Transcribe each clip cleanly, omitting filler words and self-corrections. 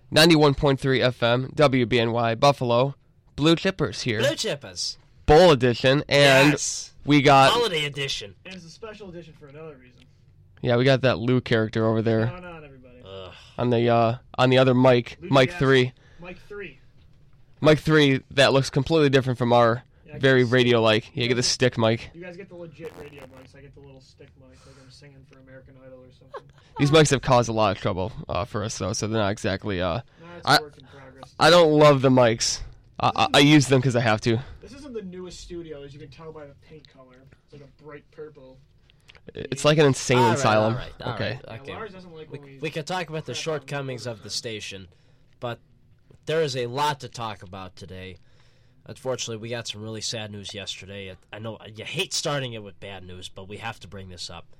91.3 FM, WBNY, Buffalo. Blue Chippers here. Blue Chippers. Bowl edition, and yes. we got... Holiday edition. And it's a special edition for another reason. Yeah, we got that Lou character over there. What's going on, everybody? On the other mic, Mike 3. Mike 3. Mike 3, that looks completely different from our very radio-like. You get the stick mic. You guys get the legit radio mics. I get the little stick mic, like I'm singing for American Idol or something. These mics have caused a lot of trouble for us, though, so they're not exactly... Nah, it's a work in progress. I don't love the mics. I use them because I have to. This isn't the newest studio, as you can tell by the paint color. It's like a bright purple. It's like an insane asylum. All okay. right. Yeah, Lars doesn't like when We can talk about the shortcomings of the station, but there is a lot to talk about today. Unfortunately, we got some really sad news yesterday. I know you hate starting it with bad news, but we have to bring this up.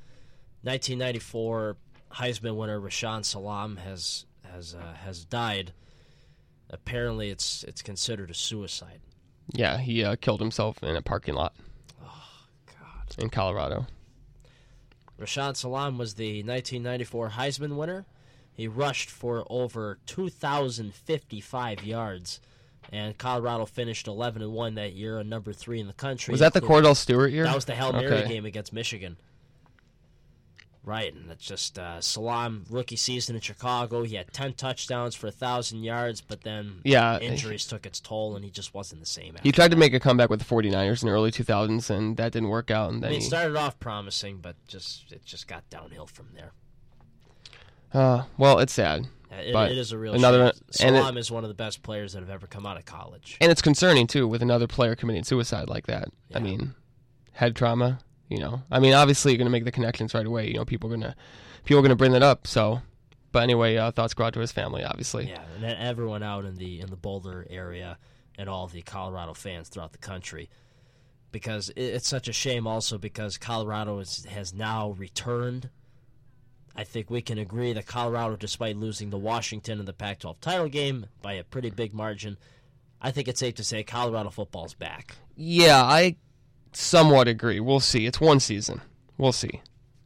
1994 Heisman winner Rashaan Salam has died. Apparently, it's considered a suicide. Yeah, he killed himself in a parking lot. Oh, God. In Colorado. Rashaan Salam was the 1994 Heisman winner. He rushed for over 2,055 yards, and Colorado finished 11-1 that year, and number 3 in the country. Was that the Cordell Stewart year? That was the Hail Mary game against Michigan. Right, and it's just Salam, rookie season in Chicago. He had 10 touchdowns for 1,000 yards, but then injuries took its toll, and he just wasn't the same. He tried to make a comeback with the 49ers in the early 2000s, and that didn't work out. And then it started off promising, but it just got downhill from there. Well, it's sad. It is a real shame. Salam is one of the best players that have ever come out of college. And it's concerning, too, with another player committing suicide like that. Yeah. I mean, head trauma. Obviously you're gonna make the connections right away. People are gonna bring that up. So, but anyway, thoughts go out to his family, obviously. Yeah, and everyone out in the Boulder area and all the Colorado fans throughout the country, because it's such a shame. Also, because Colorado has now returned. I think we can agree that Colorado, despite losing to Washington in the Pac-12 title game by a pretty big margin, I think it's safe to say Colorado football's back. Yeah, I somewhat agree. We'll see. It's one season. We'll see.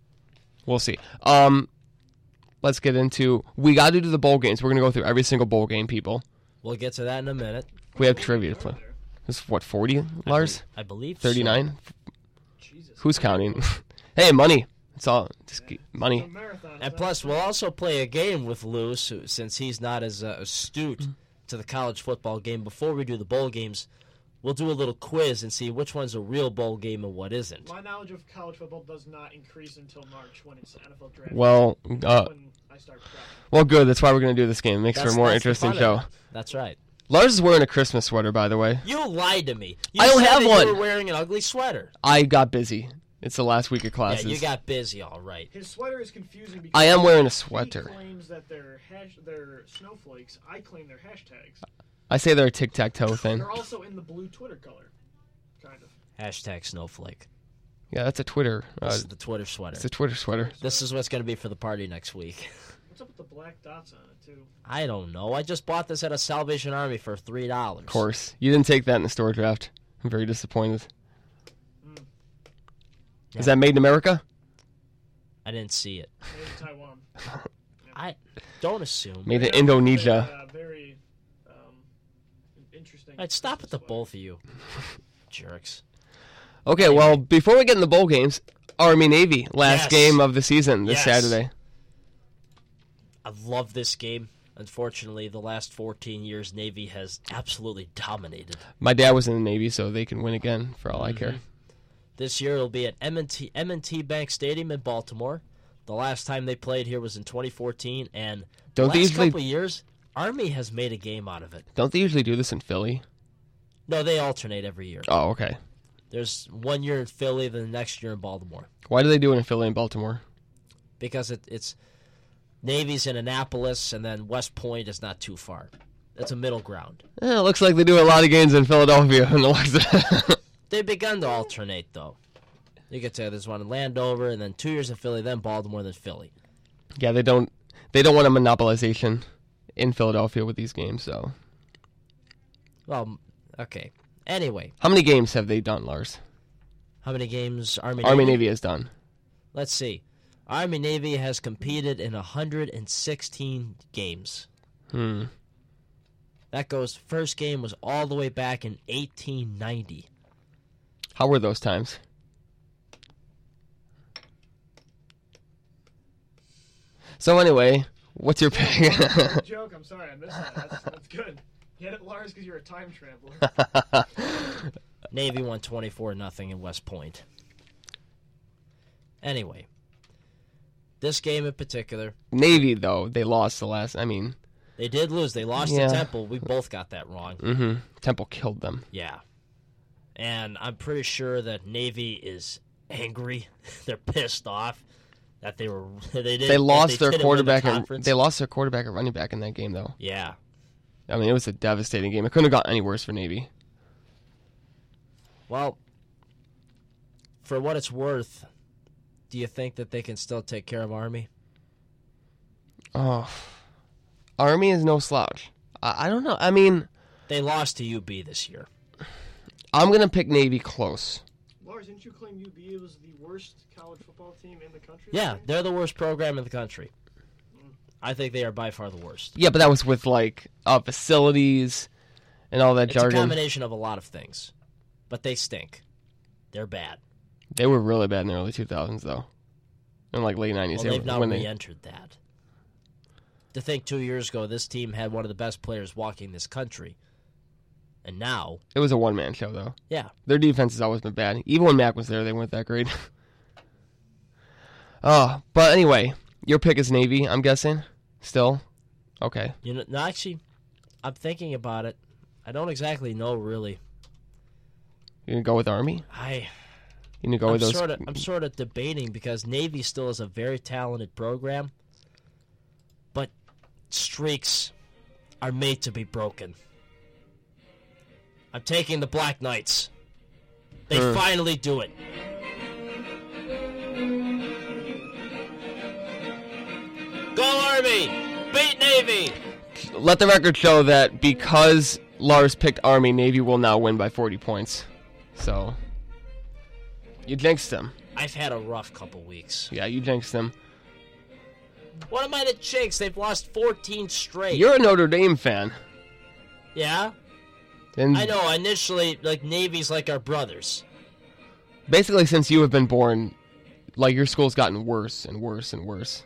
Let's get into... We got to do the bowl games. We're going to go through every single bowl game, people. We'll get to that in a minute. We have trivia to play. This is, 40, Lars? I believe 39? So. Jesus. Who's counting? Hey, money. It's all... Just money. And plus, we'll also play a game with Lou, since he's not as astute to the college football game. Before we do the bowl games... We'll do a little quiz and see which one's a real bowl game and what isn't. My knowledge of college football does not increase until March when it's the NFL draft. Well, when I start prepping. Well, good. That's why we're going to do this game. It makes for a more interesting show. That's right. Lars is wearing a Christmas sweater, by the way. You lied to me. I don't have one. You were wearing an ugly sweater. I got busy. It's the last week of classes. Yeah, you got busy, all right. His sweater is confusing because I am wearing a sweater. He claims that they're snowflakes. I claim they're hashtags. I say they're a tic-tac-toe thing. They're also in the blue Twitter color. Kind of. Hashtag snowflake. Yeah, that's a Twitter. This is the Twitter sweater. It's a Twitter sweater. This is what's going to be for the party next week. What's up with the black dots on it, too? I don't know. I just bought this at a Salvation Army for $3. Of course. You didn't take that in the store draft. I'm very disappointed. Yeah. Is that made in America? I didn't see it. Made in Taiwan. I don't assume. Made in Indonesia. Very interesting. I'd stop with the both of you. Jerks. Okay, well, before we get in the bowl games, Army-Navy, last game of the season this Saturday. I love this game. Unfortunately, the last 14 years, Navy has absolutely dominated. My dad was in the Navy, so they can win again, for all I care. This year, it'll be at M&T Bank Stadium in Baltimore. The last time they played here was in 2014, and the last couple of years, Army has made a game out of it. Don't they usually do this in Philly? No, they alternate every year. Oh, okay. There's 1 year in Philly, then the next year in Baltimore. Why do they do it in Philly and Baltimore? Because it's Navy's in Annapolis, and then West Point is not too far. It's a middle ground. It looks like they do a lot of games in Philadelphia. They've begun to alternate, though. You could say there's one in Landover, and then 2 years in Philly, then Baltimore, then Philly. Yeah, they don't want a monopolization in Philadelphia with these games, so. Well, okay. Anyway. How many games have they done, Lars? How many games Army-Navy has done? Let's see. Army-Navy has competed in 116 games. That goes, first game was all the way back in 1890. How were those times? So anyway, what's your pick? Joke. I'm sorry, I missed that. That's good. Get it, Lars, because you're a time traveler. Navy won 24-0 in West Point. Anyway, this game in particular, Navy, though, they lost the last. I mean, they did lose. They lost Yeah. to Temple. We both got that wrong. Temple killed them. Yeah. And I'm pretty sure that Navy is angry. They're pissed off that they Lost their didn't win the quarterback. conference. They lost their quarterback and running back in that game, though. Yeah. I mean, it was a devastating game. It couldn't have gotten any worse for Navy. Well, for what it's worth, do you think that they can still take care of Army? Oh, Army is no slouch. I don't know. I mean, They lost to UB this year. I'm gonna pick Navy close. Lars, didn't you claim UB was the worst college football team in the country? Yeah, they're the worst program in the country. I think they are by far the worst. Yeah, but that was with like facilities and all that It's a jargon. combination of a lot of things. But they stink. They're bad. They were really bad in the early 2000s, though. In like late 90s. Well, they've now re-entered that. To think 2 years ago, this team had one of the best players walking this country. And now... It was a one-man show, though. Yeah. Their defense has always been bad. Even when Mac was there, they weren't that great. But anyway, your pick is Navy, I'm guessing? Still? Okay. You know, no, actually, I'm thinking about it. I don't exactly know, really. You gonna go with Army? You gonna go with those? I'm sort of debating because Navy still is a very talented program, but streaks are made to be broken. I'm taking the Black Knights. They finally do it. Go Army! Beat Navy! Let the record show that because Lars picked Army, Navy will now win by 40 points. So, you jinxed them. I've had a rough couple weeks. Yeah, you jinxed them. What am I to jinx? They've lost 14 straight. You're a Notre Dame fan. Yeah? And I know, initially, Navy's like our brothers. basically, since you have been born, your school's gotten worse and worse and worse.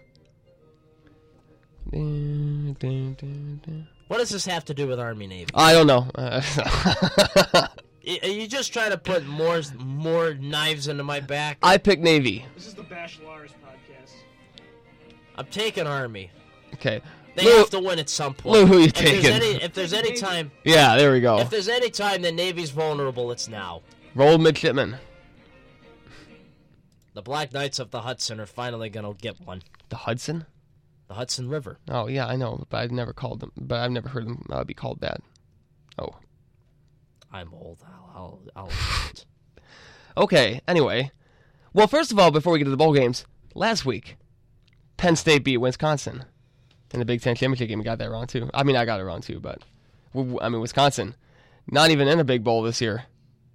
What does this have to do with Army Navy? I don't know. Are you just trying to put more knives into my back? I picked Navy. This is the Bash Lars podcast. I'm taking Army. Okay. They Lou, have to win at some point. Lou, who you If there's taking? if there's any time, Yeah, there we go. if there's any time that Navy's vulnerable, it's now. Roll midshipman. The Black Knights of the Hudson are finally gonna get one. The Hudson? The Hudson River. Oh yeah, I know, but I've never called them. But I've never heard them be called that. Oh. I'm old. I'll admit. Okay. Anyway, well, first of all, before we get to the bowl games, last week, Penn State beat Wisconsin in the Big Ten championship game. We got that wrong too. I mean, I got it wrong too, but Wisconsin, not even in a big bowl this year.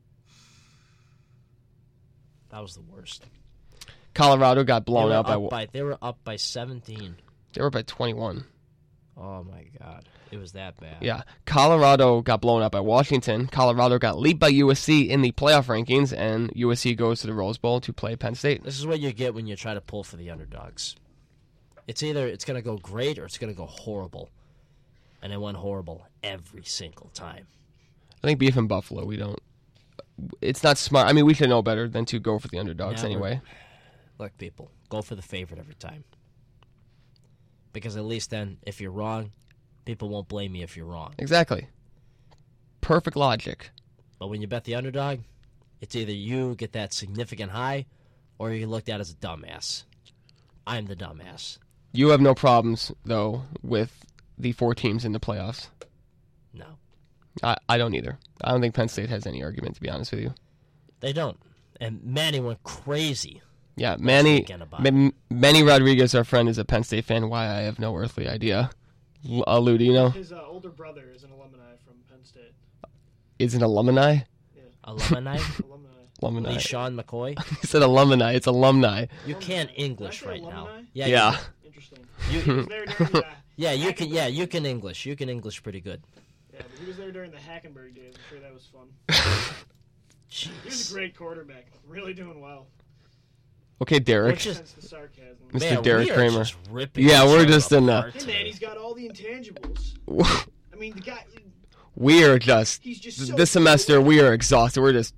That was the worst. Colorado got blown They out were they were up by 17. They were by 21. Oh my God, it was that bad. Yeah, Colorado got blown out by Washington. Colorado got leaped by USC in the playoff rankings, and USC goes to the Rose Bowl to play Penn State. This is what you get when you try to pull for the underdogs. It's either it's going to go great or it's going to go horrible. And it went horrible every single time. I think beef in Buffalo, we don't. It's not smart. I mean, we should know better than to go for the underdogs Never. anyway. Look, people, go for the favorite every time. Because at least then, if you're wrong, people won't blame you if you're wrong. Exactly. Perfect logic. But when you bet the underdog, it's either you get that significant high or you get looked at as a dumbass. I'm the dumbass. You have no problems, though, with the 4 teams in the playoffs. No. I don't either. I don't think Penn State has any argument, to be honest with you. They don't. And Manny went crazy. Yeah, Manny weekend about it. Manny Rodriguez, our friend, is a Penn State fan. Why, I have no earthly idea. Lou, do you know? His older brother is an alumni from Penn State. Is it alumni? Alumni? Alumni. Alumni. Lee Sean McCoy? He said alumni. It's alumni. You can't English Did I say right now. alumni? Yeah. Yeah. Interesting. You, He was there during Yeah, you can. Yeah, you can English. You can English pretty good. Yeah, but he was there during the Hackenberg days. I'm sure that was fun. He was a great quarterback. Really doing well. Okay, Derek. Sense the sarcasm. Mr. Man, Derek we are Kramer. just ripping Yeah, each we're other just in apart Hey, today. man, he's got all the intangibles. I mean, the guy, We are just he's just so this semester. We are exhausted. We're just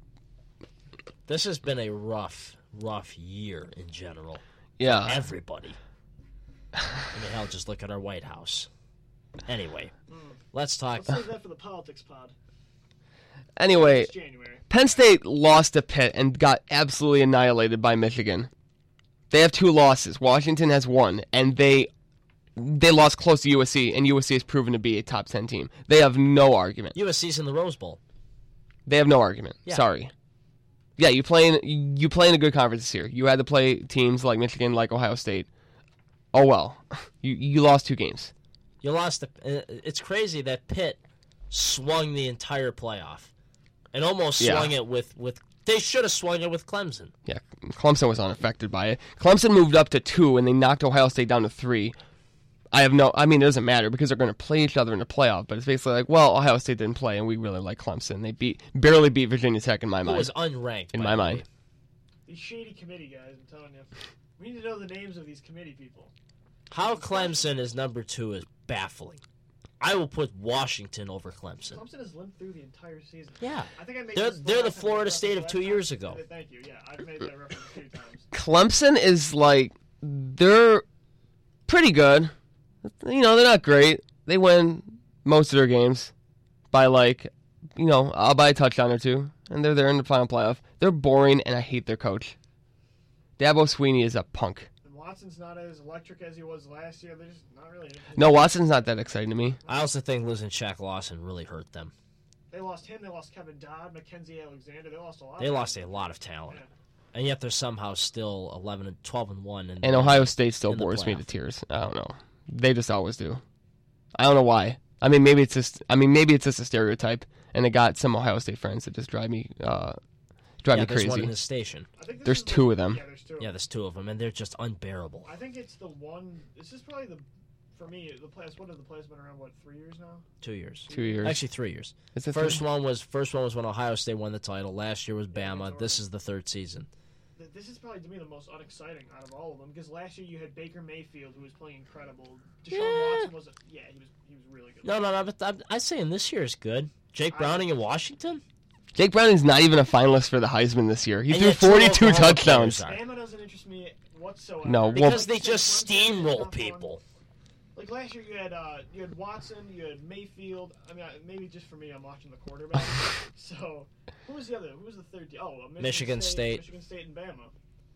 This has been a rough year in general. yeah. Everybody. I mean, hell, just look at our White House. Anyway, let's talk. Let's save that for the politics pod. Anyway, It's January. Penn State lost to Pitt and got absolutely annihilated by Michigan. They have 2 losses. Washington has 1, and they lost close to USC, and USC has proven to be a top 10 team. They have no argument. USC's in the Rose Bowl. They have no argument. Yeah. Sorry. Yeah, you play in a good conference this year. You had to play teams like Michigan, like Ohio State. Oh well, you lost 2 games. You lost. It's crazy that Pitt swung the entire playoff, and almost Yeah. swung it with. They should have swung it with Clemson. Yeah, Clemson was unaffected by it. Clemson moved up to 2, and they knocked Ohio State down to 3. I mean, it doesn't matter because they're going to play each other in the playoff. But it's basically like, well, Ohio State didn't play, and we really like Clemson. They barely beat Virginia Tech in my Who mind. was unranked. In by my the mind. way. These shady committee guys, I'm telling you. We need to know the names of these committee people. How Clemson is number 2 is baffling. I will put Washington over Clemson. Clemson has limped through the entire season. Yeah. I think I made They're this the last time I Florida referenced State of last 2 time. years ago. Thank you. Yeah, I've made that reference a few times. Clemson is like they're pretty good. You know, they're not great. They win most of their games by by a touchdown or 2, and they're there in the final playoff. They're boring, and I hate their coach. Dabo Sweeney is a punk. And Watson's not as electric as he was last year. They're just not really. No, Watson's not that exciting to me. I also think losing Shaq Lawson really hurt them. They lost him. They lost Kevin Dodd, Mackenzie Alexander. They lost a lot. They lost a lot of talent, Yeah. and yet they're somehow still 12-1. And Ohio State still in the bores me playoff. to tears. I don't know. They just always do. I don't know why. I mean, maybe it's just a stereotype, and it got some Ohio State friends that just drive me Yeah, me there's one in crazy. the station. I think this There's is 2 of them. Yeah, there's 2. Yeah, there's 2 of them, and they're just unbearable. I think it's the one. This is probably for me, the place. What have the plays been around? What, 3 years now? 2 years. 2 years. Actually, 3 years. Is it First 3? one was when Ohio State won the title. Last year was Bama. This is the 3rd season. This is probably to me the most unexciting out of all of them because last year you had Baker Mayfield who was playing incredible. Deshaun Yeah. Watson was he was really good. No, but I'm saying this year is good. Jake Browning in Washington. Jake Browning's not even a finalist for the Heisman this year. He And threw yet 2 42 Oklahoma touchdowns. players are. Bama doesn't interest me whatsoever. No, well- Because they Clemson just is steamroll not fun. people. Like last year, you had Watson, you had Mayfield. I mean, maybe just for me, I'm watching the quarterback. So, who was the other? Who was the third team? Oh, Michigan State. Michigan State and Bama.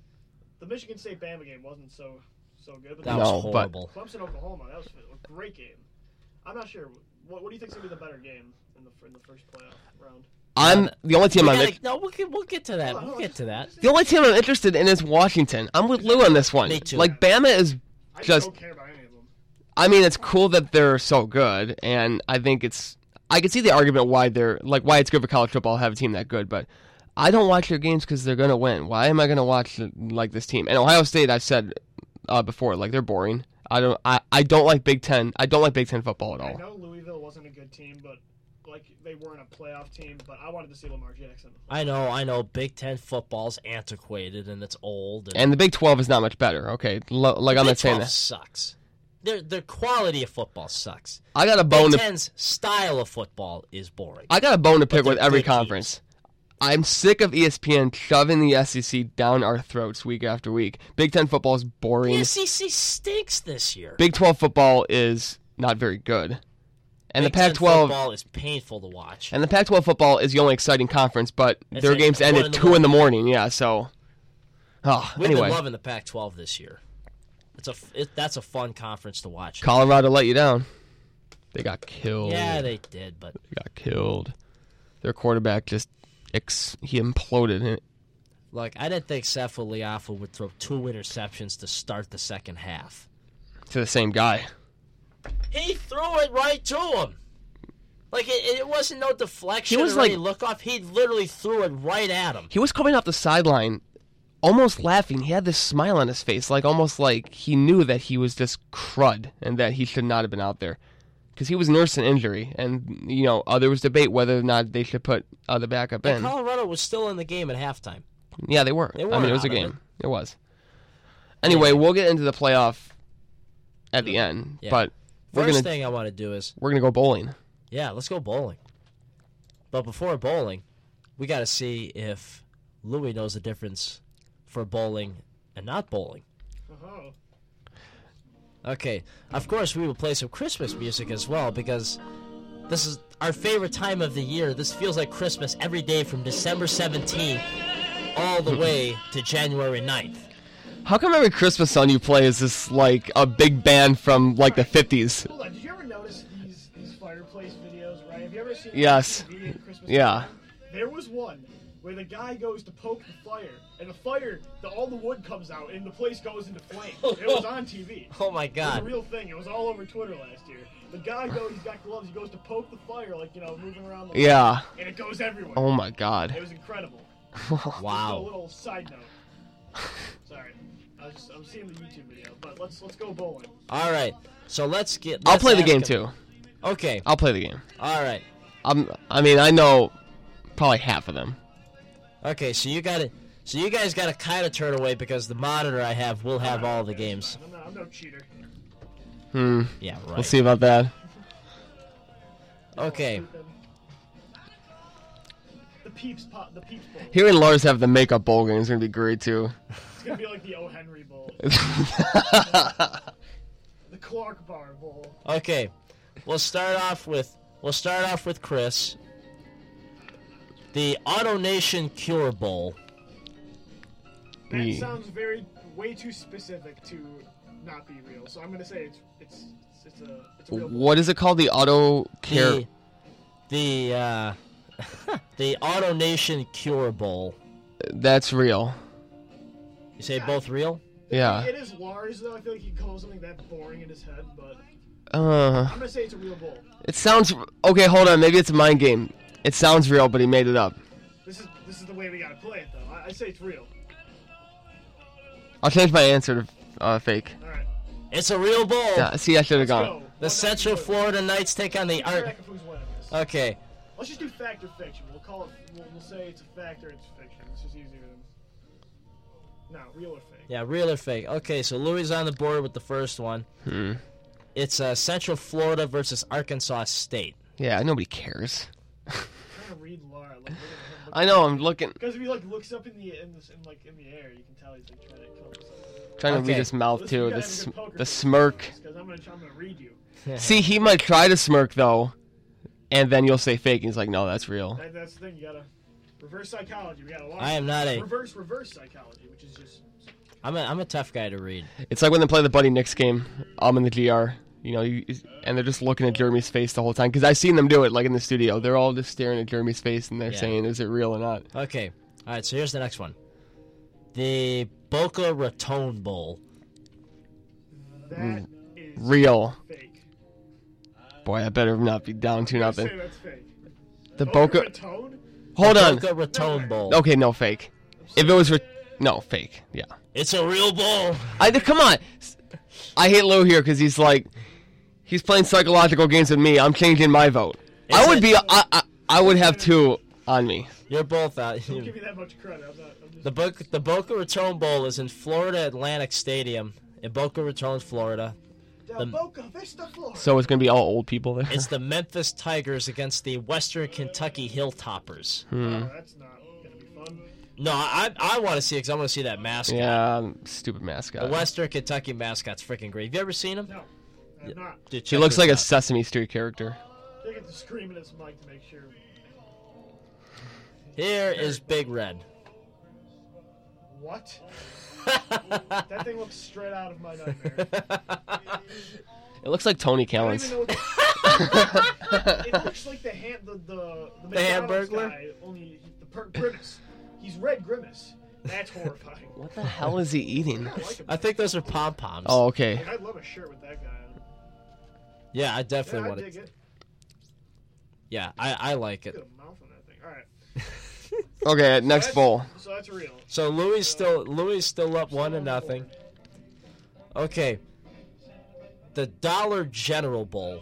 The Michigan State Bama game wasn't so good, but That No, was but- horrible. Clemson Oklahoma, that was a great game. I'm not sure. What do you think's gonna be the better game in the first playoff round? I'm the only team We'll get to that. Hold on, We'll hold on, get to that. just- the only team I'm interested in is Washington. I'm with Lou on this one. Me too. Like Bama is I just. don't care about any of them. I mean, it's cool that they're so good, and I think I can see the argument why why it's good for college football to have a team that good, but I don't watch their games because they're gonna win. Why am I gonna watch this team? And Ohio State, I've said before, they're boring. I don't like Big Ten. I don't like Big Ten football at I all. know Louisville wasn't a good team, but they weren't a playoff team. But I wanted to see Lamar Jackson. I know. Big Ten football's antiquated and it's old. And the Big 12 is not much better. Okay, I'm not saying Big 12 that. sucks. Their quality of football sucks. I got a bone Big to Ten's style of football is boring. I got a bone to pick they're with every good conference. I'm sick of ESPN shoving the SEC down our throats week after week. Big Ten football is boring. The SEC stinks this year. Big 12 football is not very good. And Big the Ten Pac-12 football is painful to watch. and the Pac-12 football is the only exciting conference, but It's their like games end 1 at in the 2 in the morning. Yeah, so We've anyway, been loving the Pac-12 this year. That's a fun conference to watch. Colorado let you down. They got killed. Yeah, they did, but They got killed. Their quarterback just he imploded. look, I didn't think Sefo Liafu would throw 2 interceptions to start the second half. To the same guy. He threw it right to him. Like, it wasn't no deflection He was or any like- look off. He literally threw it right at him. He was coming off the sideline almost laughing. He had this smile on his face, like almost like he knew that he was just crud and that he should not have been out there. Because he was nursing injury, and, there was debate whether or not they should put the backup in. Colorado was still in the game at halftime. Yeah, they were. They I mean, it was a weren't out of game. It was. Anyway, we'll get into the playoff at the end, Yeah. but First thing I want to do is, we're gonna go bowling. yeah, let's go bowling. But before bowling, we got to see if Louis knows the difference for bowling and not bowling. Oh. Okay, of course we will play some Christmas music as well because this is our favorite time of the year. This feels like Christmas every day from December 17th all the way to January 9th. How come every Christmas song you play is this like a big band from like the 50s? Hold on, did you ever notice these fireplace videos, right? Have you ever seen Yes. Christmas Yeah. time? There was one where the guy goes to poke the fire, and the fire, all the wood comes out, and the place goes into flames. It was on TV. Oh my It was a God. real thing. It was all over Twitter last year. The guy he's got gloves, he goes to poke the fire, like, moving around the Yeah. and it goes everywhere. Oh my It God. was incredible. Just a Wow. little side note. Sorry. I'm seeing the YouTube video, but let's go bowling. All right, so let's I'll play the ask game him- too. Okay, I'll play the game. all right. I know probably half of them. Okay, so you guys got to kind of turn away because the monitor I have will have all the games. I'm no cheater. Yeah, right. We'll see about that. Okay. The Peeps Bowl. Hearing Lars have the makeup bowl game is gonna be great too. It's gonna be like the O. Henry Bowl. The Clark Bar Bowl. Okay, we'll start off with Chris. The Auto Nation Cure Bowl. That Yeah. sounds way too specific to not be real. So I'm gonna say it's a real bowl. What is it called? The auto care. The the Auto Nation Cure Bowl. That's real. You say both real? Yeah. It is Lars though. I feel like he calls something that boring in his head, but Uh, I'm gonna say it's a real bowl. it sounds okay. Hold on. Maybe it's a mind game. It sounds real, but he made it up. This is the way we gotta play it though. I say it's real. I'll change my answer to fake. All right. It's a real bowl. Yeah, see, I should have Let's gone. go. The Central Florida Knights take on the Keep Art. track of who's winning this. Okay. Let's just do fact or fiction. We'll call it. We'll say it's a fact or it's fiction. It's just easier than. No, real or fake. Yeah, real or fake. Okay, so Louis is on the board with the first one. It's Central Florida versus Arkansas State. Yeah, nobody cares. I'm trying to read Laura. Like, I know. I'm looking, Because if he looks up in the air, you can tell he's like trying to come up with something. trying to Okay. read his mouth Listen, you too. gotta have a good poker The face smirk. Because I'm gonna read you. See, he might try to smirk though, and then you'll say fake, and he's like, "No, that's real." That's the thing. You gotta reverse psychology. We got a lot. I am not a. reverse psychology, which is just. I'm a tough guy to read. It's like when they play the Buddy Knicks game. I'm in the GR. And they're just looking at Jeremy's face the whole time. Because I've seen them do it, like in the studio. They're all just staring at Jeremy's face, and they're Yeah. saying, "Is it real or not?" Okay. All right. So here's the next one. The Boca Raton Bowl. That is Real. fake. Boy, I better not be down 2-0. Say that's fake. The Boca. Raton? Hold on. Boca Raton Bowl. Okay, no fake. If it was, no fake. Yeah. It's a real bowl. Come on. I hate Lou here because he's like, he's playing psychological games with me. I'm changing my vote. I would have two on me. You're both out. Don't give me that much credit. I'm just... The Boca Raton Bowl is in Florida Atlantic Stadium in Boca Raton, Florida. Del Boca Vista, Florida. So it's gonna be all old people there. It's the Memphis Tigers against the Western Kentucky Hilltoppers. Oh, that's not gonna be fun. No, I want to see it because I want to see that mascot. Yeah, stupid The mascot. Western Kentucky mascot's freaking great. Have you ever seen him? No, I'm not. Dude, He check looks this like a out. Sesame Street character. They get to scream at his mic to make sure. Here is Big Red. What? That thing looks straight out of my nightmare. It looks like Tony I don't Callens. even know what it looks like the McDonald's Hamburglar? guy, only Grimace. He's Red Grimace. That's horrifying. What the hell is he eating? I don't like him. I think those are pom poms. Oh, okay. Like, I'd love a shirt with that guy on. Yeah, I Yeah, definitely I want dig it. it. Yeah, I like it. Look at the mouth on that thing. All right. Okay, next bowl. So that's real. So Louis still up 1-0. Okay. The Dollar General Bowl.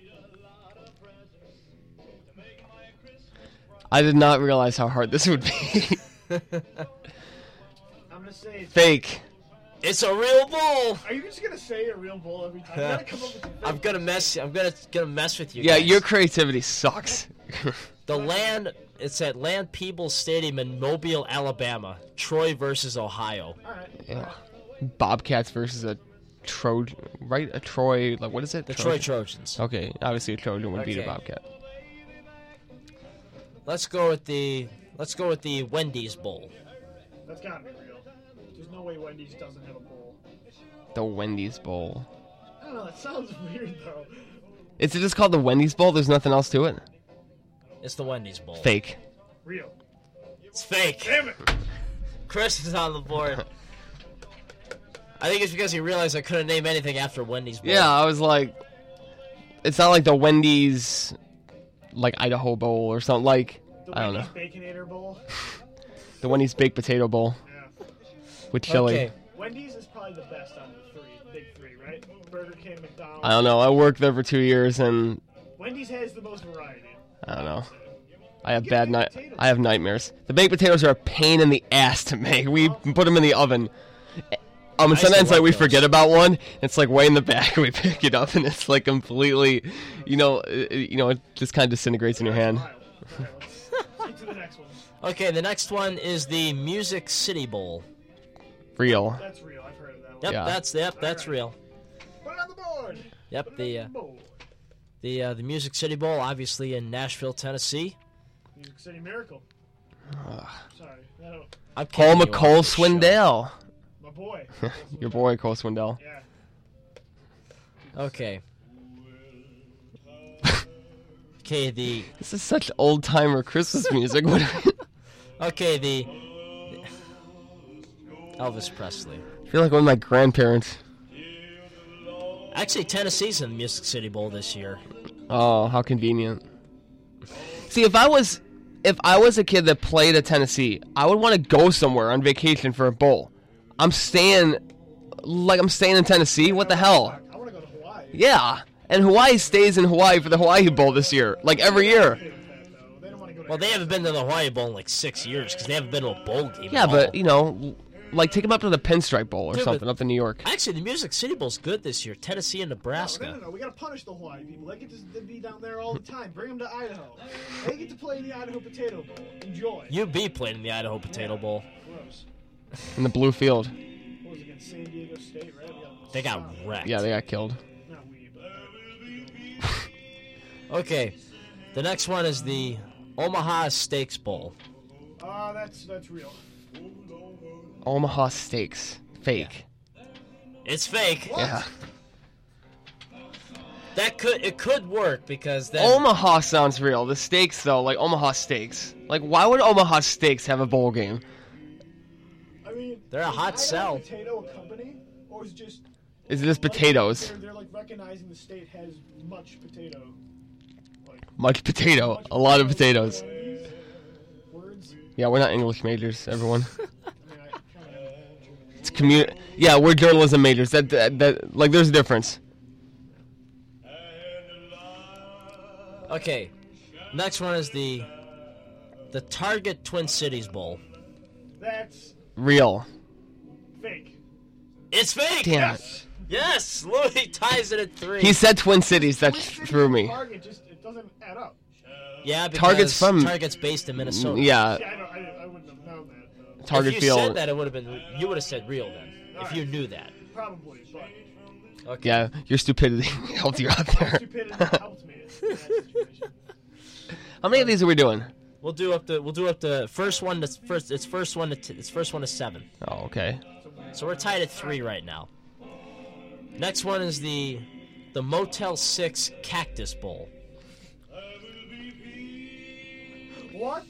I did not realize how hard this would be. I'm gonna say it's Fake. It's a real bowl. Are you just gonna say a real bull every time? You gotta come up with some I'm gonna mess with you. Yeah, guys. your creativity sucks. It's at Land Peebles Stadium in Mobile, Alabama. Troy versus Ohio. Alright. Yeah. Bobcats versus a Trojan, right? A Troy, like what is it? The Troy Trojans. Okay, obviously a Trojan would beat a Okay. Bobcat. Let's go with the Wendy's Bowl. That's gotta be real. There's no way Wendy's doesn't have a bowl. The Wendy's Bowl. I don't know, that sounds weird though. Is it just called the Wendy's Bowl? There's nothing else to it? It's the Wendy's Bowl. Fake. Real. It's fake. Damn it! Chris is on the board. I think it's because he realized I couldn't name anything after Wendy's Bowl. Yeah, I was like, it's not like the Wendy's, like Idaho Bowl or something. Like, The I don't Wendy's know. Baconator Bowl. The Wendy's Baked Potato Bowl Yeah. with chili. Okay. Wendy's is probably the best out of the big three, right? Burger King, McDonald's. I don't know. I worked there for 2 years and Wendy's has the most variety. I don't know. I have I have nightmares. The baked potatoes are a pain in the ass to make. We put them in the oven. And used to sometimes like like we those. forget about one. It's like way in the back. We pick it up and it's like completely, it just kind of disintegrates in your hand. Wild. Okay, let's get to the next one. Okay, the next one is the Music City Bowl. Real. That's real. I've heard of that one. Yep, Yeah. that's Alright. real. Put it on the board. Yep, Put it on the board. the Music City Bowl, obviously in Nashville, Tennessee. Music City Miracle. Sorry. I don't, I'm kidding Home you of off Cole this show. Swindell. my boy. Your boy Cole Swindell. Yeah. Okay. Okay, the This is such old timer Christmas music. What? okay the Elvis Presley. I feel like one of my grandparents. Actually, Tennessee's in the Music City Bowl this year. Oh, how convenient. See, if I was a kid that played at Tennessee, I would want to go somewhere on vacation for a bowl. I'm staying in Tennessee. What the hell? I want to go to Hawaii. Yeah, and Hawaii stays in Hawaii for the Hawaii Bowl this year, like every year. They don't want to go to Well, they haven't been to the Hawaii Bowl in like 6 years because they haven't been to a bowl game. Yeah, at but all. like take them up to the Pinstripe Bowl or Dude, something but- up in New York. Actually, the Music City Bowl's good this year. Tennessee and Nebraska. No. We gotta punish the Hawaii people. They get to be down there all the time. Bring them to Idaho. They get to play in the Idaho Potato Bowl. Enjoy. UB played in the Idaho Potato Bowl. Gross. In the blue field. What was it against San Diego State, right? They got wrecked. Yeah, they got killed. Not we, but Okay, the next one is the Omaha Steaks Bowl. that's real. Omaha Steaks. Fake. It's fake. Yeah. It could work because then Omaha sounds real. The steaks, though, like Omaha Steaks. Like, why would Omaha Steaks have a bowl game? I mean, They're a is hot Idaho sell. Potato a company, or is it just Is it just potatoes? They're like recognizing the state has much potato. Like, Much potato. A lot of potatoes. Words. Yeah, we're not English majors, everyone. I mean, I kind of. It's Yeah, we're journalism majors. That like, there's a difference. Okay, next one is the Target Twin Cities Bowl. That's Real. fake. It's fake. Damn it. Yes, Louis ties it at 3. He said Twin Cities. That Twin Cities threw me. Target just it doesn't add up. Yeah, because Target's from- based in Minnesota. Yeah, See, I wouldn't have known that. Though. Target if you Field. said that, you would have said real then. If you knew that. Probably, but Okay. Yeah, your stupidity helped you out there. stupidity helped me in that situation. How many of these are we doing? We'll do up the first one. It's first one to 7. Oh, okay. So we're tied at 3 right now. Next one is the Motel 6 Cactus Bowl. What?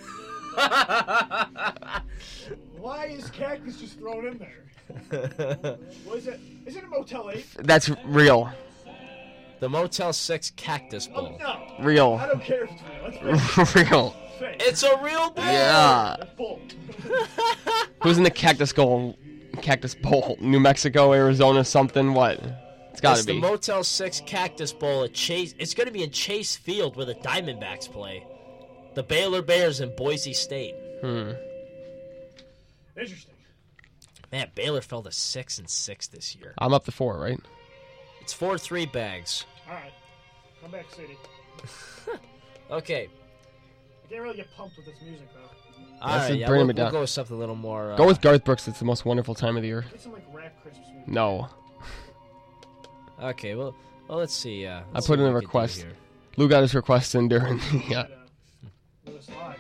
Why is cactus just thrown in there? What is it? Is it a Motel 8? That's real. The Motel 6 Cactus Oh, Bowl. no. Real. I don't care if it's real. It's Real. fake. It's a real bowl. Yeah. That's bull. Who's in the Cactus Bowl? New Mexico, Arizona, something? What? It's gotta It's the be. Motel 6 Cactus Bowl at Chase. It's going to be in Chase Field where the Diamondbacks play. The Baylor Bears in Boise State. Interesting. Man, Baylor fell to 6-6 this year. I'm up to 4, right? It's 4-3 bags. All right. Come back, City. Okay. I can't really get pumped with this music, though. All That's right, yeah, bringing we'll me down. go with something a little more. Go with Garth Brooks. It's the most wonderful time of the year. Get some, like, rap Christmas music. No. Okay, well, let's see. I Let's put see in what a we can do request. here. Lou got his request in during the. Lewis Live.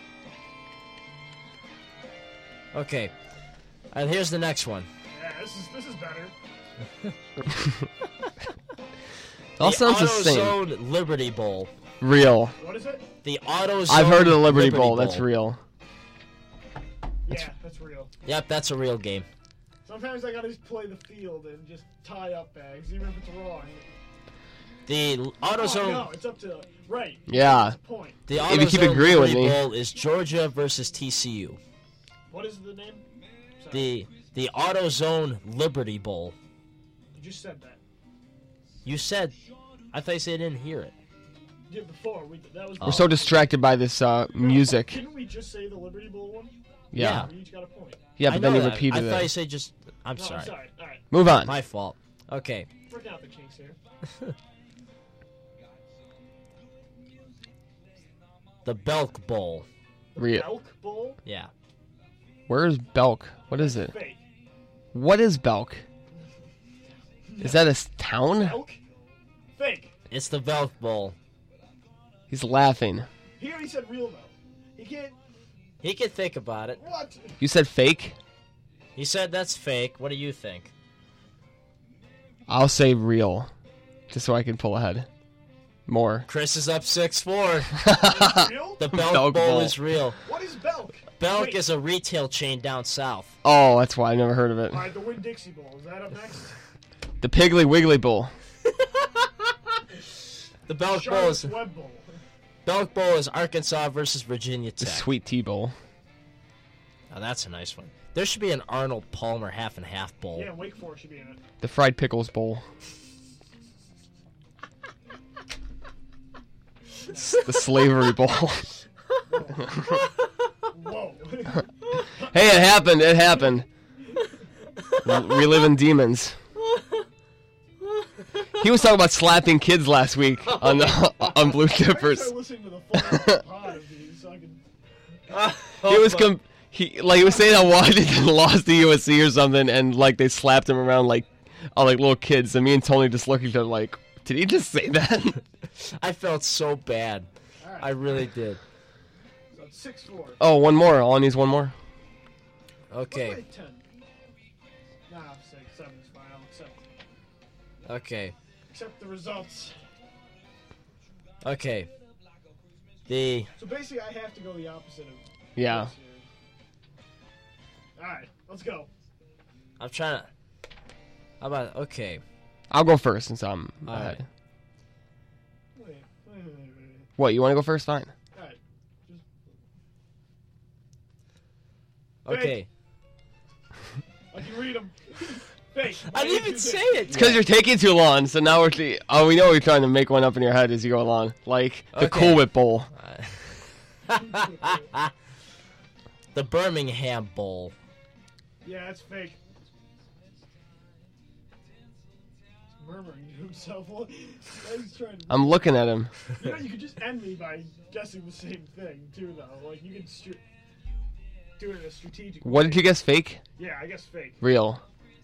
Okay. And here's the next one. Yeah, this is better. All sounds the same. AutoZone Liberty Bowl. Real. What is it? The AutoZone I've heard of the Liberty Bowl. That's real. Yeah, that's real. Yep, that's a real game. Sometimes I gotta just play the field and just tie up bags, even if it's wrong. The Oh, AutoZone. no, it's up to right. Yeah. That's the point. The If you keep AutoZone agreeing with Liberty me. Bowl is Georgia versus TCU. What is the name? Sorry. The AutoZone Liberty Bowl. You just said that. You said. I thought you said you didn't hear it. Yeah, before that was. We're so distracted by this music. Didn't we just say the Liberty Bowl one? Yeah. We each got a point. Yeah, I but know then you that. repeated I thought you it. said just. I'm No, sorry. I'm sorry. All right, Move on. My fault. Okay. working out the kinks here. The Belk Bowl. Real. Elk Bowl. Yeah. Where's Belk? What is it? Fake. What is Belk? Is that a town? Elk. Fake. It's the Belk Bowl. He's laughing. He already said real though. He can't. He can think about it. What? You said fake? He said that's fake. What do you think? I'll say real. Just so I can pull ahead. More. Chris is up 6-4. Real? The Belk Belk Bowl Bowl. is real. What is Belk? Belk Wait. is a retail chain down south. Oh, that's why I never heard of it. All right, the Winn-Dixie Bowl. Is that up next? The Piggly Wiggly Bowl. The Belk Bowl is Charlotte's Web Bowl. Belk Bowl is Arkansas versus Virginia The Tech. Sweet Tea Bowl. Oh, that's a nice one. There should be an Arnold Palmer half and half bowl. Yeah, Wake Forest should be in it. The Fried Pickles Bowl. The Slavery Bowl. Whoa. Hey, it happened. It happened. Reliving demons. He was talking about slapping kids last week on Blue I Chippers. started listening to the full pod of these so I can... He was he was saying how Washington lost to USC or something, and like they slapped him around like little kids. And me and Tony just looked at each other like, did he just say that? I felt so bad. All right. I really did. So it's 6-4. Oh, one more. All I need is one more. Okay. Let's play 10. Nah, 6, 7 is fine. I'll Okay. accept the results. Okay. So basically, I have to go the opposite of... Yeah. this here. All right, let's go. I'm trying to. How about okay? I'll go first since I'm All ahead. Wait. What, you want to go first? Fine. All right. Okay. I can read them. Fake. I didn't even say it. It's because you're taking too long, so now we know you're trying to make one up in your head as you go along. Like the Okay. Cool Whip Bowl. The Birmingham Bowl. Yeah, it's fake. He's murmuring to himself. He's trying to... I'm looking at him. You know, you could just end me by guessing the same thing, too, though. Like, you could do it in a strategic What way. did you guess? Fake? Yeah, I guess fake. Real.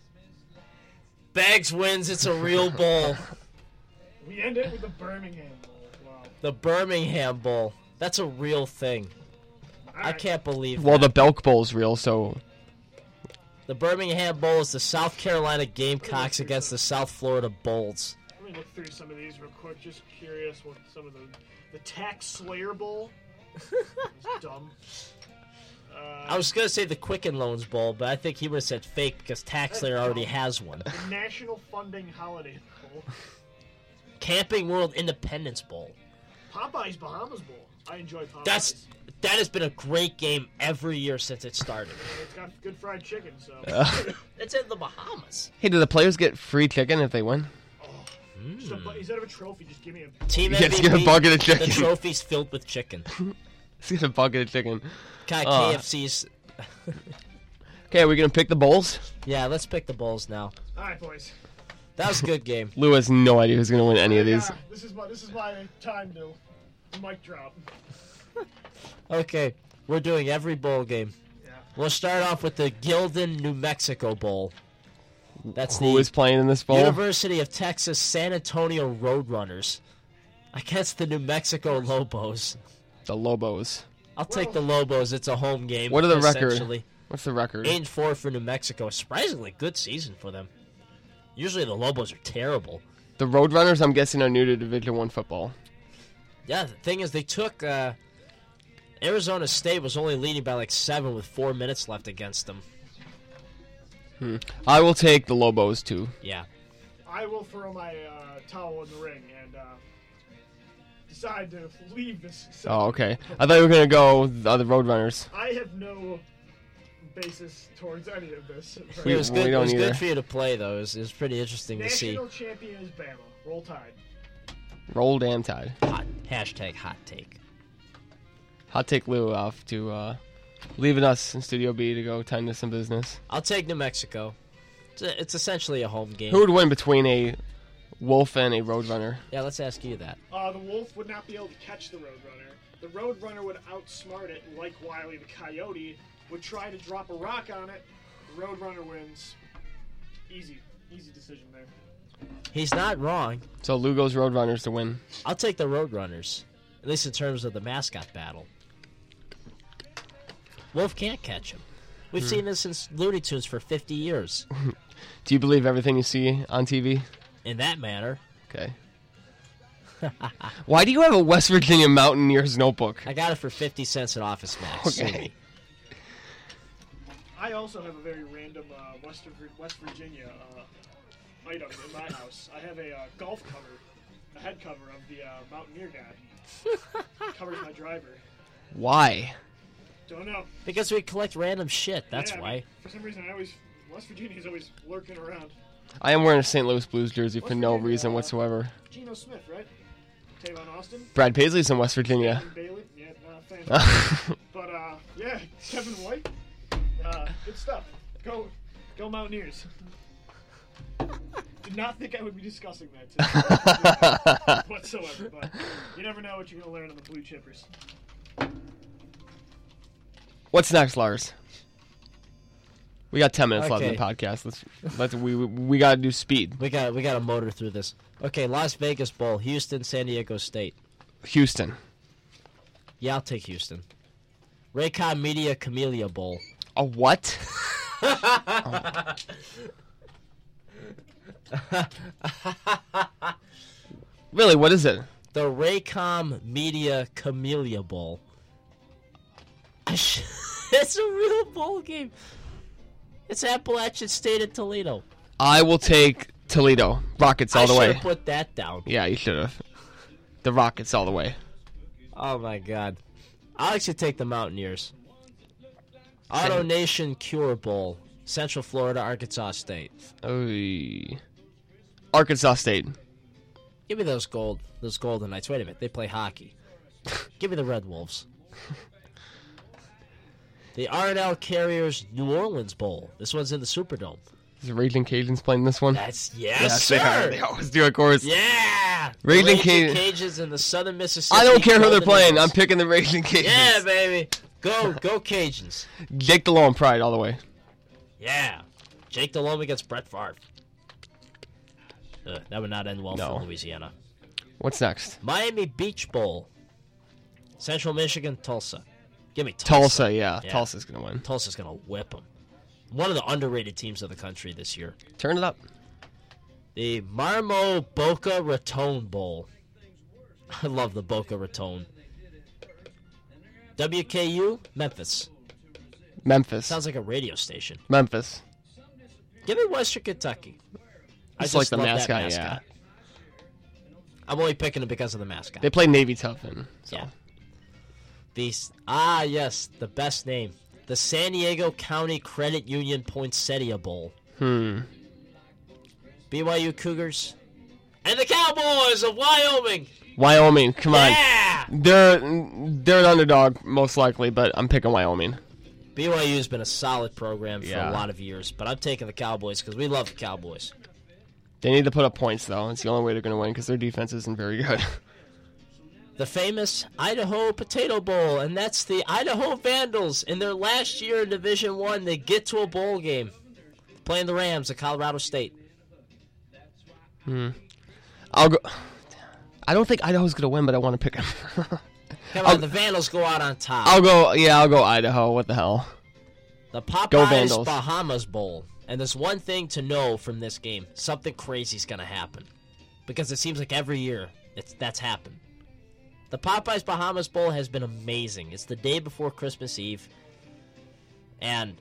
Bags wins. It's a real bowl. We end it with the Birmingham Bowl. Wow. The Birmingham Bowl. That's a real thing. All I right. can't believe Well, the that. Belk Bowl's real, so The Birmingham Bowl is the South Carolina Gamecocks against the South Florida Bulls. Let me look through some of these real quick. Just curious what some of the Tax Slayer Bowl. That's dumb. I was going to say the Quicken Loans Bowl, but I think he would have said fake because Taxler already has one. The National Funding Holiday Bowl. Camping World Independence Bowl. Popeye's Bahamas Bowl. I enjoy Popeyes. That has been a great game every year since it started. It's got good fried chicken, so. It's in the Bahamas. Hey, do the players get free chicken if they win? Just instead of a trophy, just give me a. Team Yeah, just MVP, get a bucket of chicken. The trophy's filled with chicken. Let's get a bucket of chicken. KFC's. Okay, are we going to pick the bowls? Yeah, let's pick the bowls now. All right, boys. That was a good game. Lou has no idea who's going to win any of these. Yeah, this is my time to mic drop. Okay, we're doing every bowl game. Yeah. We'll start off with the Gildan, New Mexico Bowl. That's Who the is playing in this bowl? University of Texas San Antonio Roadrunners against the New Mexico Lobos. The Lobos. I'll take the Lobos. It's a home game. What are the record? essentially. What's the record? 8-4 for New Mexico. A surprisingly good season for them. Usually the Lobos are terrible. The Roadrunners, I'm guessing, are new to Division I football. Yeah, the thing is, they took Arizona State was only leading by like 7 with 4 minutes left against them. I will take the Lobos, too. Yeah. I will throw my towel in the ring and decide to leave this. Oh, okay. I thought you were going to go the Roadrunners. I have no basis towards any of this. We- It was we good. It don't was either. good for you to play, though. It was pretty interesting to see. National champion is Bama. Roll Tide. Roll damn tide. Hashtag hot take. Hot take Lou off to leaving us in Studio B to go tend to some business. I'll take New Mexico. It's essentially a home game. Who would win between a Wolf and a Roadrunner? Yeah, let's ask you that. The Wolf would not be able to catch the Roadrunner. The Roadrunner would outsmart it, like Wiley the Coyote would try to drop a rock on it. The Roadrunner wins. Easy decision there. He's not wrong. So Lou goes Roadrunners to win. I'll take the Roadrunners, at least in terms of the mascot battle. Wolf can't catch him. We've seen this since Looney Tunes for 50 years. Do you believe everything you see on TV? In that manner, Okay. Why do you have a West Virginia Mountaineers notebook? I got it for 50 cents at Office Max. Sue Okay. me. I also have a very random West Virginia item in my house. I have a golf cover, a head cover of the Mountaineer guy. Covers my driver. Why? Don't know. Because we collect random shit, that's Yeah, I why. mean, for some reason, West Virginia's always lurking around. I am wearing a St. Louis Blues jersey for West no Virginia, reason whatsoever. Geno Smith, right? Tavon Austin. Brad Paisley's in West Virginia. Kevin Bailey. Yeah, not a fan. But yeah, Kevin White. Good stuff. Go Mountaineers. Did not think I would be discussing that today whatsoever, but you never know what you're gonna learn on the Blue Chippers. What's next, Lars? We got 10 minutes left in the Okay. podcast. We got to do speed. We got to motor through this. Okay, Las Vegas Bowl, Houston, San Diego State. Houston. Yeah, I'll take Houston. Raycon Media Camellia Bowl. A what? Really, what is it? The Raycom Media Camellia Bowl. It's a real bowl game. It's Appalachian State at Toledo. I will take Toledo. Rockets all the I way. should have put that down. Yeah, you should have. The Rockets all the way. Oh my God. I'll actually take the Mountaineers. Auto Nation Cure Bowl. Central Florida, Arkansas State. Oy. Arkansas State. Give me those Golden Knights. Wait a minute, they play hockey. Give me the Red Wolves. The R&L Carriers New Orleans Bowl. This one's in the Superdome. Is the Raging Cajuns playing this one? Yes, They are. sir. They always do, of course. Yeah. Raging Raging Cajun- Cajuns in the Southern Mississippi. I don't care who they're Golden playing. Eagles. I'm picking the Raging Cajuns. Yeah, baby. Go Cajuns. Jake DeLone Pride all the way. Yeah. Jake Delhomme against Brett Favre. That would not end well No. for Louisiana. What's next? Miami Beach Bowl. Central Michigan, Tulsa. Give me Tulsa, yeah. Yeah. Tulsa's going to win. Tulsa's going to whip them. One of the underrated teams of the country this year. Turn it up. The Marmo Boca Raton Bowl. I love the Boca Raton. WKU, Memphis. Memphis. Sounds like a radio station. Memphis. Give me Western Kentucky. Just like the love mascot, that yeah. I'm only picking it because of the mascot. They play Navy tough, and so. Yeah. Yes, the best name. The San Diego County Credit Union Poinsettia Bowl. BYU Cougars. And the Cowboys of Wyoming. Wyoming, come on. Yeah! They're an underdog, most likely, but I'm picking Wyoming. BYU's been a solid program for Yeah. a lot of years, but I'm taking the Cowboys because we love the Cowboys. They need to put up points, though. It's the only way they're going to win because their defense isn't very good. The famous Idaho Potato Bowl, and that's the Idaho Vandals. In their last year in Division I, they get to a bowl game, playing the Rams at Colorado State. I'll go. I don't think Idaho's going to win, but I want to pick them. Come on, the Vandals go out on top. I'll go Idaho. What the hell? The Go Popeyes Vandals. Bahamas Bowl. And there's one thing to know from this game. Something crazy's going to happen. Because it seems like every year that's happened. The Popeyes Bahamas Bowl has been amazing. It's the day before Christmas Eve. And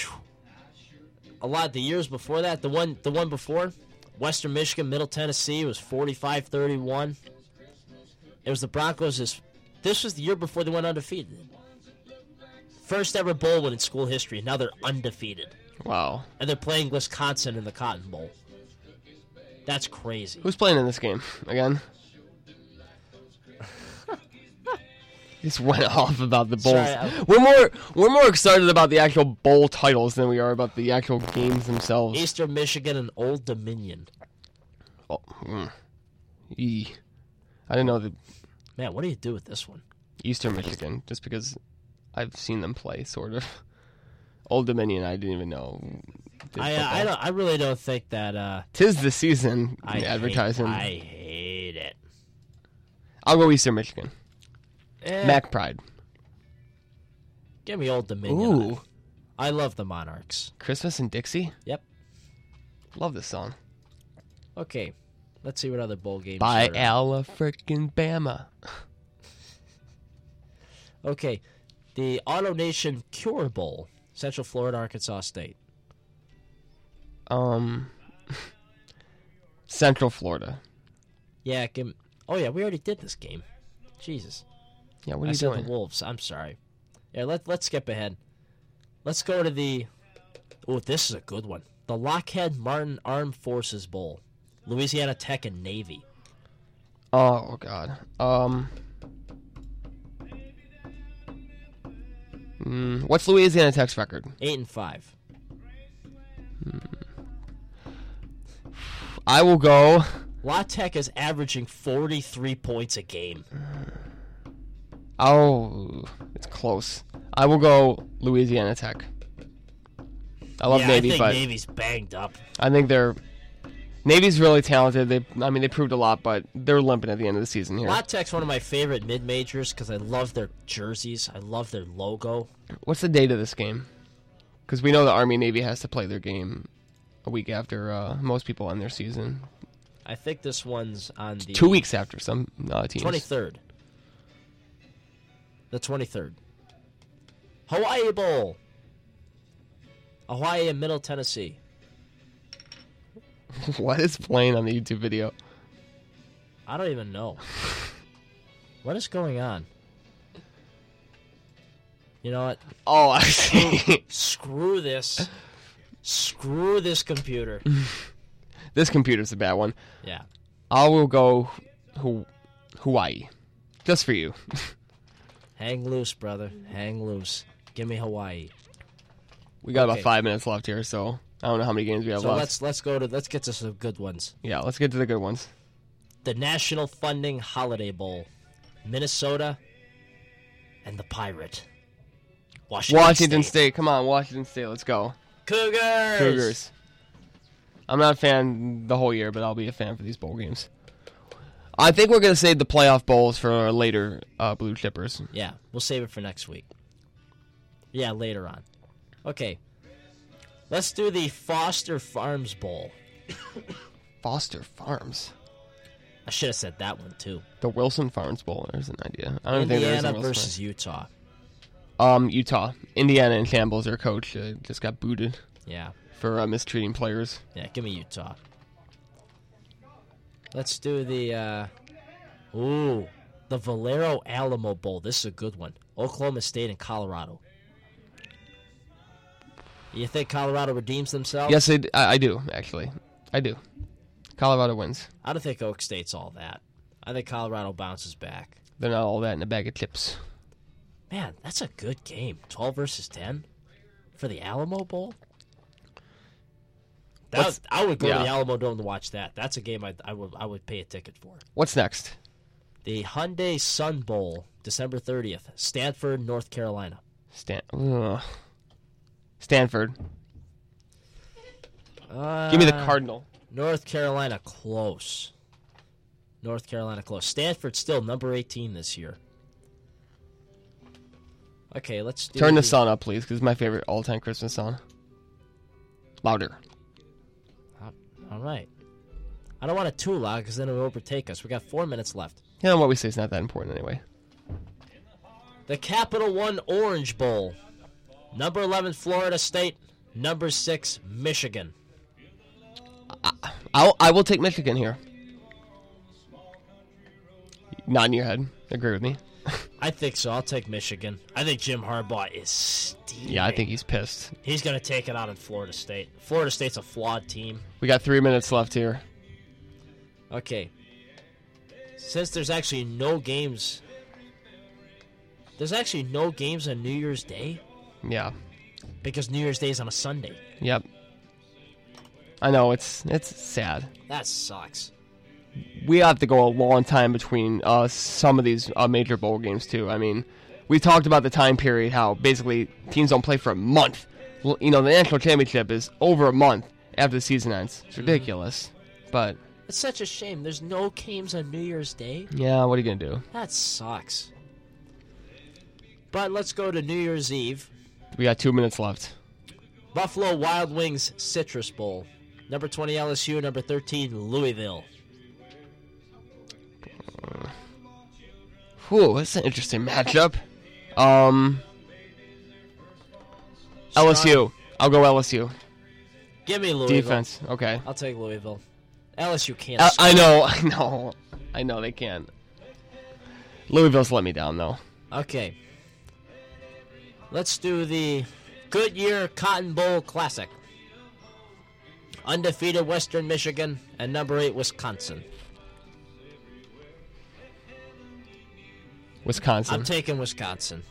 a lot of the years before that, the one before, Western Michigan, Middle Tennessee, was 45-31. It was the Broncos. This was the year before they went undefeated. First ever bowl win in school history. Now they're undefeated. Wow. And they're playing Wisconsin in the Cotton Bowl. That's crazy. Who's playing in this game again? Just went off about the bowls. Sorry, We're more excited about the actual bowl titles than we are about the actual games themselves. Eastern Michigan and Old Dominion. Oh, I didn't know the Man, what do you do with this one? Eastern Michigan just because I've seen them play, sort of. Old Dominion, I didn't even know. I really don't think that. 'Tis the season. Advertising. I hate it. I'll go Eastern Michigan. Mac Pride. Give me Old Dominion. Ooh. I love the Monarchs. Christmas in Dixie? Yep. Love this song. Okay, let's see what other bowl games. By are. Ala frickin' Bama. Okay, the Auto Nation Cure Bowl, Central Florida, Arkansas State. Central Florida. Yeah, oh yeah, we already did this game. Jesus. Yeah, what are I you said doing? the Wolves. I'm sorry. Yeah, let's skip ahead. Let's go to the. Oh, this is a good one. The Lockheed Martin Armed Forces Bowl, Louisiana Tech and Navy. Oh God. What's Louisiana Tech's record? 8-5. I will go. La Tech is averaging 43 points a game. Oh, it's close. I will go Louisiana Tech. I love Navy, I think but Navy's banged up. I think Navy's really talented. They proved a lot, but they're limping at the end of the season here. La Tech's one of my favorite mid-majors because I love their jerseys. I love their logo. What's the date of this game? Because we know the Army Navy has to play their game a week after most people end their season. I think this one's on the 2 weeks after some teams. 23rd. The 23rd. Hawaii Bowl. Hawaii and Middle Tennessee. What is playing on the YouTube video? I don't even know. What is going on? You know what? Oh, I see. Screw this. Screw this computer. This computer's a bad one. Yeah. I will go Hawaii. Just for you. Hang loose, brother. Hang loose. Give me Hawaii. We got about Okay. 5 minutes left here, so I don't know how many games we have So left. let's get to some good ones. Yeah, let's get to the good ones. The National Funding Holiday Bowl. Minnesota and the Pirate. Washington State. Come on, Washington State. Let's go. Cougars. I'm not a fan the whole year, but I'll be a fan for these bowl games. I think we're going to save the playoff bowls for later blue chippers. Yeah, we'll save it for next week. Yeah, later on. Okay. Let's do the Foster Farms Bowl. Foster Farms. I should have said that one, too. The Wilson Farms Bowl. There's an idea. I don't think there's a Indiana Wilson. versus Utah. Utah. Indiana in shambles. Their coach just got booted Yeah. for mistreating players. Yeah, give me Utah. Let's do the Ooh, the Valero Alamo Bowl. This is a good one. Oklahoma State and Colorado. You think Colorado redeems themselves? Yes, I do, actually. I do. Colorado wins. I don't think Oak State's all that. I think Colorado bounces back. They're not all that in a bag of chips. Man, that's a good game. 12 versus 10 for the Alamo Bowl. I would go to the Alamo Dome to watch that. That's a game I would pay a ticket for. What's next? The Hyundai Sun Bowl, December 30th, Stanford, North Carolina. Stanford. Give me the Cardinal. North Carolina close. Stanford's still number 18 this year. Okay, let's do Turn the song up, please, because it's my favorite all-time Christmas song. Louder. All right. I don't want it too loud because then it will overtake us. We got 4 minutes left. Yeah, what we say is not that important anyway. The Capital One Orange Bowl. Number 11, Florida State. Number 6, Michigan. I will take Michigan here. Nodding your head. Agree with me. I think so. I'll take Michigan. I think Jim Harbaugh is steaming. Yeah, I think he's pissed. He's going to take it out on Florida State. Florida State's a flawed team. We got 3 minutes left here. Okay. Since there's actually no games... There's actually no games on New Year's Day? Yeah. Because New Year's Day is on a Sunday. Yep. I know, it's sad. That sucks. We have to go a long time between some of these major bowl games, too. I mean, we talked about the time period, how basically teams don't play for a month. You know, the national championship is over a month after the season ends. It's ridiculous. But it's such a shame. There's no games on New Year's Day. Yeah, what are you going to do? That sucks. But let's go to New Year's Eve. We got 2 minutes left. Buffalo Wild Wings Citrus Bowl. Number 20 LSU, number 13 Louisville. Whew, that's an interesting matchup. LSU. I'll go LSU. Give me Louisville. Defense. Okay. I'll take Louisville. LSU can't. I know they can. Louisville's let me down though. Okay. Let's do the Goodyear Cotton Bowl Classic. Undefeated Western Michigan and number 8 Wisconsin. Wisconsin. I'm taking Wisconsin.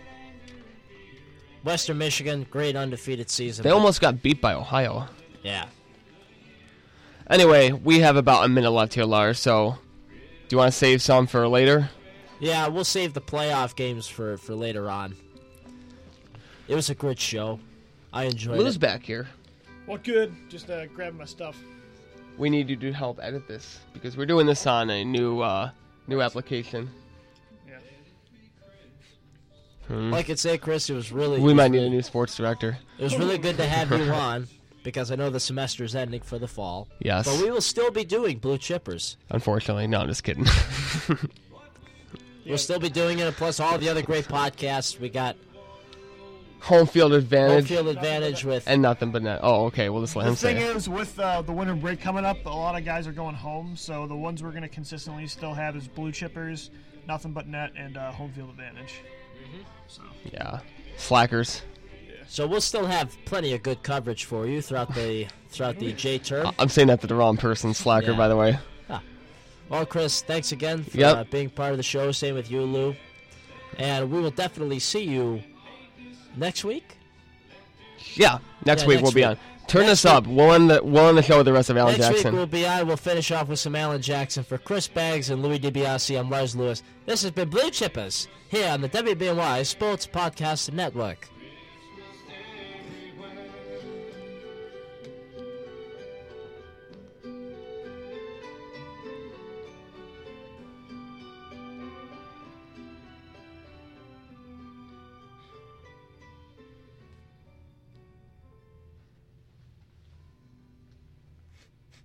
Western Michigan, great undefeated season. They almost got beat by Ohio. Yeah. Anyway, we have about a minute left here, Lars, so do you want to save some for later? Yeah, we'll save the playoff games for later on. It was a good show. I enjoyed Lou's it. back here. What good? Just grabbing my stuff. We need you to help edit this because we're doing this on a new application. Yeah. Like I say, Chris, it was really... We might need a new sports director. It was really good to have you on because I know the semester is ending for the fall. Yes. But we will still be doing Blue Chippers. Unfortunately. No, I'm just kidding. We'll still be doing it, plus all the other great podcasts. We got Home field advantage. Home Field Advantage with... And nothing but net. Oh, okay. We'll just let him The thing say it. is, with the winter break coming up, a lot of guys are going home, so the ones we're going to consistently still have is Blue Chippers, Nothing But Net, and Home Field Advantage. So. Yeah. Slackers. So we'll still have plenty of good coverage for you throughout the J term. I'm saying that to the wrong person. Slacker, Yeah. by the way. Well, Chris, thanks again for being part of the show. Same with you, Lou. And we will definitely see you next week. Yeah. Next Yeah, week next we'll be week. on. Turn Next this up. We'll end the show with the rest of Alan Next Jackson. week we'll be on. We'll finish off with some Alan Jackson. For Chris Baggs and Louis DiBiase, I'm Lars Lewis. This has been Blue Chippers here on the WBNY Sports Podcast Network.